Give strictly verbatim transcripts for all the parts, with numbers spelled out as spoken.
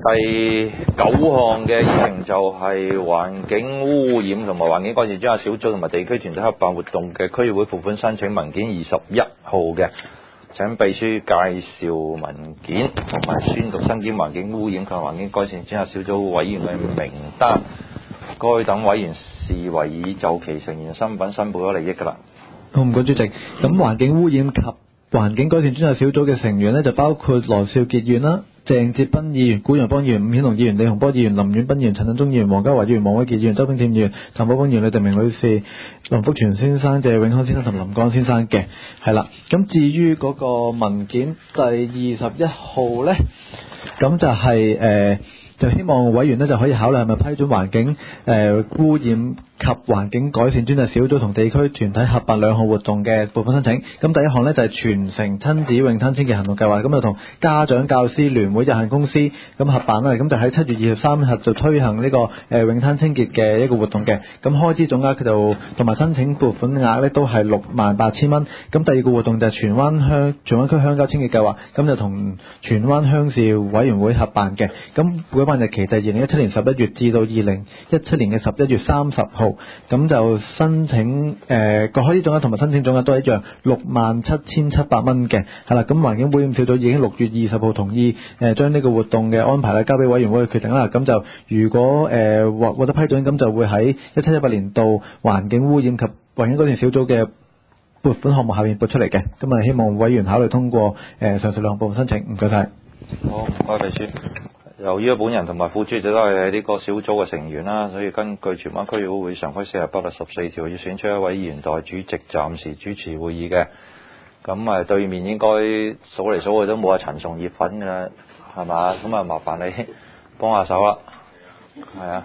第九項嘅議程就係環境污染同埋環境改善專責小組同埋地區團體合辦活動嘅區議會付款申請文件二十一號嘅，請秘書介紹文件同埋宣讀身兼環境污染及環境改善專責小組委員嘅名單。該等委員視為已就其成員身份申報咗利益㗎啦。 好，唔該主席。咁環境污染及環境改善專責小組嘅成員呢，就包括羅少傑議員啦、鄭哲斌議員、古陽邦議員、伍顯龍議員、李洪波議員、林遠斌議員、陳振中議員、黃家華議員、黃偉傑議員、周炳添議員、譚寶邦議員、李定明女士、林福全先生、謝永康先生同林剛先生嘅。係啦，咁至於嗰個文件第二十一號呢，咁就係、是、誒、呃、就希望委員呢就可以考慮係咪批准環境誒、呃、污染及環境改善專責小組同地區團體合辦兩項活動嘅撥款申請。咁第一項呢，就係、是、全城親子泳灘清潔行動計劃，咁就同家長教師聯會有限公司咁合辦啦。咁就喺七月二十三日就推行呢、這個誒、呃、泳灘清潔嘅一個活動嘅。咁開支總額佢就同埋申請撥款額呢都係六萬八千蚊。咁第二個活動就係荃灣鄉荃灣區鄉郊清潔計劃，咁就同荃灣鄉事委員會合辦嘅。咁舉辦日期就係二零一七年十一月至到二零一七年嘅十一月三十號。咁就申請誒個開支總額同埋申請總額都係一樣，六萬七千七百蚊嘅。係啦，咁環境污染小組已經六月二十號同意誒將呢個活動嘅安排咧交俾委員會去決定啦。咁就如果誒獲獲得批准，咁就會喺一七一八年度環境污染及環境改善小組嘅撥款項目下面撥出嚟嘅。咁啊，希望委員考慮通過誒上述兩項部分申請。唔該晒。 好，唔該秘書。由於本人同埋副主席都係呢個小組嘅成員啦，所以根據荃灣區議會會常規四十八到十四條，要選出一位議員代主席暫時主持會議嘅。咁啊，對面應該數嚟數去都冇阿陳松葉粉㗎啦，係嘛？咁啊，麻煩你幫下手啦。係啊。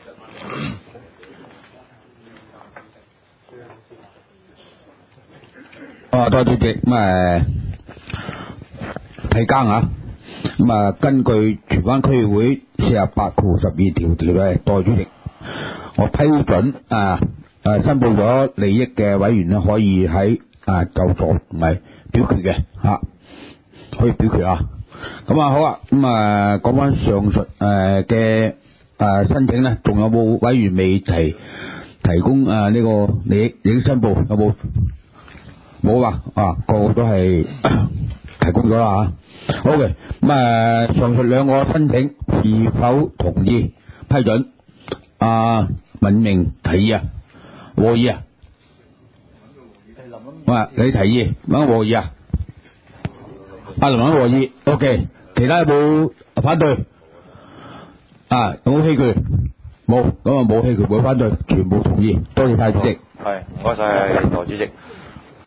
啊，多謝主席。咁誒提更啊。咁啊，根據荃灣區議會四十八條十二條條例，代主席，我批准啊誒申報咗利益嘅委員咧，可以喺啊就座唔係表決嘅嚇、啊，可以表決啊。咁啊好啊，咁啊講翻上述誒嘅誒申請咧，仲有冇委員未提提供啊呢、這個利益利益申報有冇？冇啊，啊個個都係提供咗啦嚇。好嘅，咁啊，上述兩個申請是否同意批准？阿文明提議啊，和議啊，啊，你提議，揾和議啊，阿林揾和議 ，OK， 其他有冇反對？啊，有冇棄權？冇，咁啊冇棄權，冇反對，全部同意，多謝晒主席。 係，唔該晒，代主席。